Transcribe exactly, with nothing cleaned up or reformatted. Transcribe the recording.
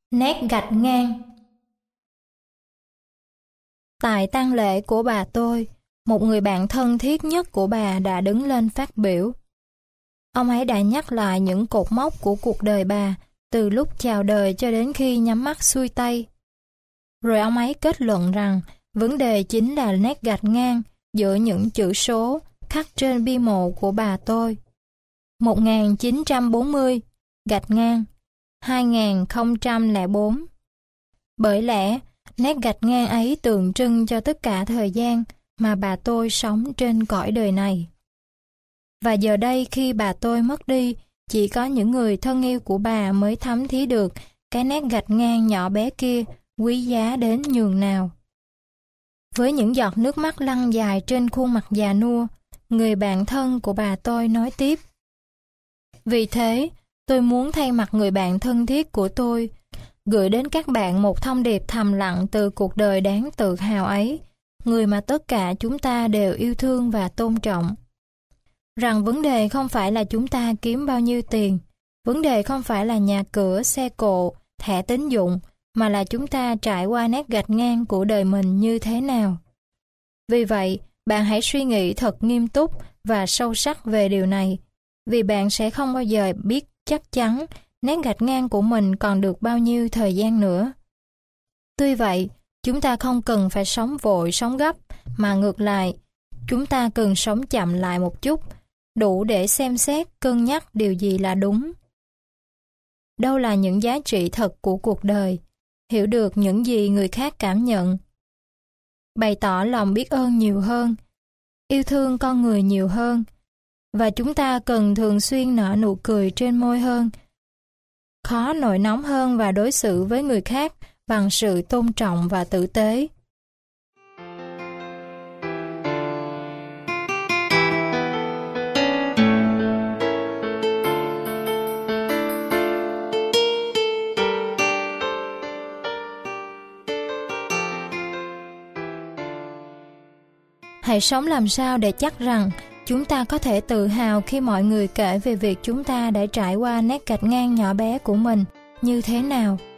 Nét gạch ngang. Tại tang lễ của bà tôi, một người bạn thân thiết nhất của bà đã đứng lên phát biểu. Ông ấy đã nhắc lại những cột mốc của cuộc đời bà, từ lúc chào đời cho đến khi nhắm mắt xuôi tay. Rồi ông ấy kết luận rằng vấn đề chính là nét gạch ngang giữa những chữ số khắc trên bia mộ của bà tôi. một nghìn chín trăm bốn mươi, gạch ngang, hai nghìn không trăm lẻ bốn. Bởi lẽ, nét gạch ngang ấy tượng trưng cho tất cả thời gian mà bà tôi sống trên cõi đời này. Và giờ đây khi bà tôi mất đi, chỉ có những người thân yêu của bà mới thấm thía được cái nét gạch ngang nhỏ bé kia quý giá đến nhường nào. Với những giọt nước mắt lăn dài trên khuôn mặt già nua, người bạn thân của bà tôi nói tiếp. Vì thế, tôi muốn thay mặt người bạn thân thiết của tôi, gửi đến các bạn một thông điệp thầm lặng từ cuộc đời đáng tự hào ấy, người mà tất cả chúng ta đều yêu thương và tôn trọng. Rằng vấn đề không phải là chúng ta kiếm bao nhiêu tiền, vấn đề không phải là nhà cửa, xe cộ, thẻ tín dụng, mà là chúng ta trải qua nét gạch ngang của đời mình như thế nào. Vì vậy, bạn hãy suy nghĩ thật nghiêm túc và sâu sắc về điều này, vì bạn sẽ không bao giờ biết chắc chắn nét gạch ngang của mình còn được bao nhiêu thời gian nữa. Tuy vậy, chúng ta không cần phải sống vội, sống gấp, mà ngược lại, chúng ta cần sống chậm lại một chút, đủ để xem xét, cân nhắc điều gì là đúng. Đâu là những giá trị thật của cuộc đời, hiểu được những gì người khác cảm nhận. Bày tỏ lòng biết ơn nhiều hơn, yêu thương con người nhiều hơn, và chúng ta cần thường xuyên nở nụ cười trên môi hơn, khó nổi nóng hơn và đối xử với người khác bằng sự tôn trọng và tử tế. Hãy sống làm sao để chắc rằng chúng ta có thể tự hào khi mọi người kể về việc chúng ta đã trải qua nét gạch ngang nhỏ bé của mình như thế nào.